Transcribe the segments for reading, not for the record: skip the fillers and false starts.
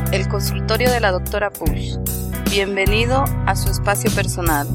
el consultorio de la doctora Push. Bienvenido a su espacio personal.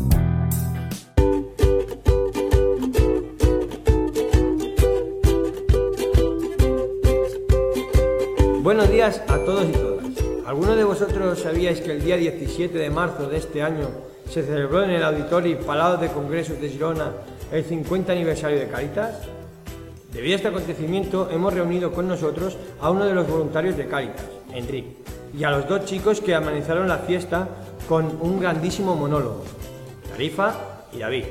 Buenos días a todos y todas. ¿Alguno de vosotros sabíais que el día 17 de marzo de este año se celebró en el Auditori Palau de Congresos de Girona el 50 aniversario de Cáritas? Debido a este acontecimiento hemos reunido con nosotros a uno de los voluntarios de Cáritas, Enric, y a los dos chicos que amenizaron la fiesta con un grandísimo monólogo, Tarifa y David.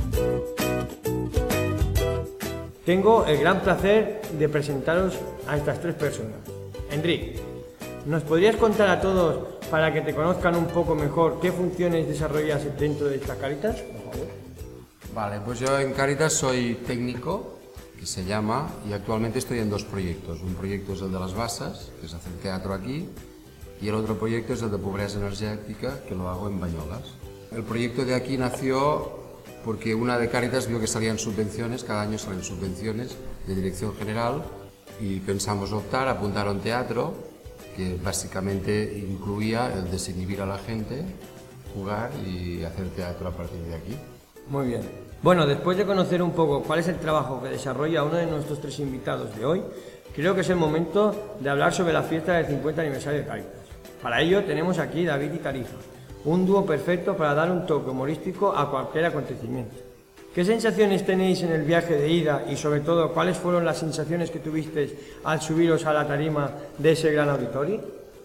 Tengo el gran placer de presentaros a estas tres personas. Enric, ¿nos podrías contar a todos, para que te conozcan un poco mejor, qué funciones desarrollas dentro de esta Cáritas? Por favor. Vale, pues yo en Cáritas soy técnico, que se llama, y actualmente estoy en dos proyectos. Un proyecto es el de las Basas, que es hacer teatro aquí, y el otro proyecto es el de pobreza energética, que lo hago en Bañolas. El proyecto de aquí nació porque una de Cáritas vio que salían subvenciones, cada año salen subvenciones de dirección general, y pensamos optar, apuntar a un teatro que básicamente incluía el desinhibir a la gente, jugar y hacer teatro a partir de aquí. Muy bien. Bueno, después de conocer un poco cuál es el trabajo que desarrolla uno de nuestros tres invitados de hoy, creo que es el momento de hablar sobre la fiesta del 50 aniversario de Cáritas. Para ello tenemos aquí David y Tarifa, un dúo perfecto para dar un toque humorístico a cualquier acontecimiento. ¿Qué sensaciones tenéis en el viaje de ida y sobre todo cuáles fueron las sensaciones que tuvisteis al subiros a la tarima de ese gran auditorio?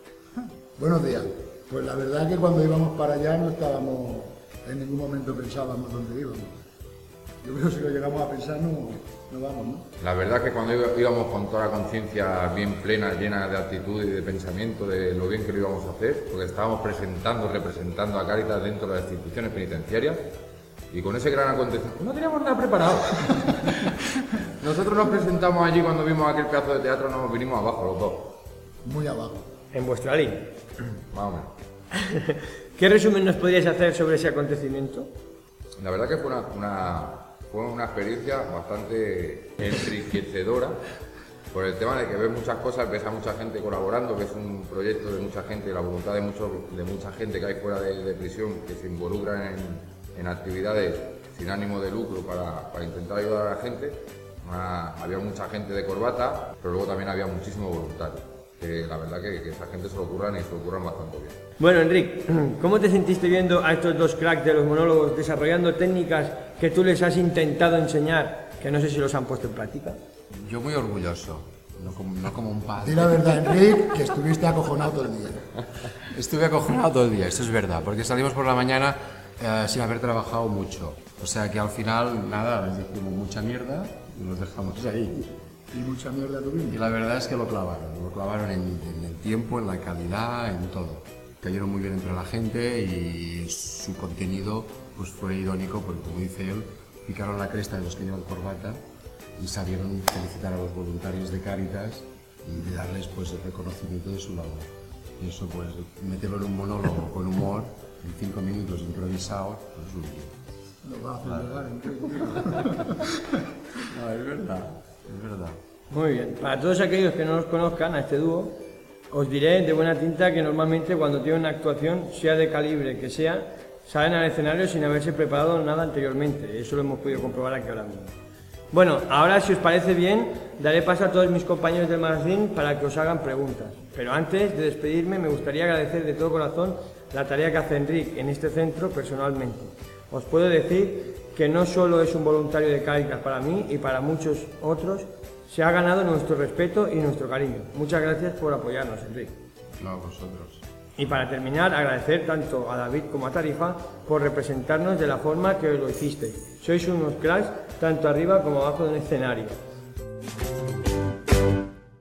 Buenos días. Pues la verdad es que cuando íbamos para allá no estábamos, en ningún momento pensábamos dónde íbamos. Yo creo que si lo llegamos a pensar no vamos, ¿no? La verdad es que cuando íbamos con toda la conciencia bien plena, llena de actitud y de pensamiento de lo bien que lo íbamos a hacer, porque estábamos representando a Cáritas dentro de las instituciones penitenciarias, y con ese gran acontecimiento no teníamos nada preparado. Nosotros nos presentamos allí cuando vimos aquel pedazo de teatro, nos vinimos abajo los dos. Muy abajo. En vuestra línea. Más o menos. ¿Qué resumen nos podríais hacer sobre ese acontecimiento? La verdad que fue una experiencia bastante enriquecedora por el tema de que ves muchas cosas, ves a mucha gente colaborando, ves un proyecto de mucha gente, la voluntad de mucha gente que hay fuera de prisión, que se involucra en actividades sin ánimo de lucro para intentar ayudar a la gente. Había mucha gente de corbata, pero luego también había muchísimos voluntarios. Que la verdad que esa gente se lo ocurran y se lo ocurran bastante bien. Bueno, Enric, ¿cómo te sentiste viendo a estos dos cracks de los monólogos desarrollando técnicas que tú les has intentado enseñar, que no sé si los han puesto en práctica? Yo muy orgulloso, no como un padre. Di la verdad, Enric, que estuviste acojonado todo el día. Estuve acojonado todo el día, eso es verdad, porque salimos por la mañana sin haber trabajado mucho. O sea que al final, nada, les dijimos mucha mierda y los dejamos ahí. Y mucha mierda tuvimos. Y la verdad es que lo clavaron en el tiempo, en la calidad, en todo. Cayeron muy bien entre la gente y su contenido pues fue idónico porque, como dice él, picaron la cresta de los que llevan corbata y sabieron felicitar a los voluntarios de Cáritas y darles pues el reconocimiento de su labor. Y eso pues, meterlo en un monólogo con humor, en 5 minutos improvisados, pues es un tío. Nos va a hacer llegar, Enric. No, es verdad. Es verdad. Muy bien. Para todos aquellos que no los conozcan, a este dúo, os diré de buena tinta que normalmente cuando tienen una actuación, sea de calibre que sea, salen al escenario sin haberse preparado nada anteriormente. Eso lo hemos podido comprobar aquí ahora mismo. Bueno, ahora si os parece bien, daré paso a todos mis compañeros del magazine para que os hagan preguntas. Pero antes de despedirme, me gustaría agradecer de todo corazón la tarea que hace Enric en este centro personalmente. Os puedo decir que no solo es un voluntario de Cáritas para mí y para muchos otros, se ha ganado nuestro respeto y nuestro cariño. Muchas gracias por apoyarnos, Enric. No, vosotros. Y para terminar, agradecer tanto a David como a Tarifa por representarnos de la forma que lo hicisteis. Sois unos cracks tanto arriba como abajo del escenario.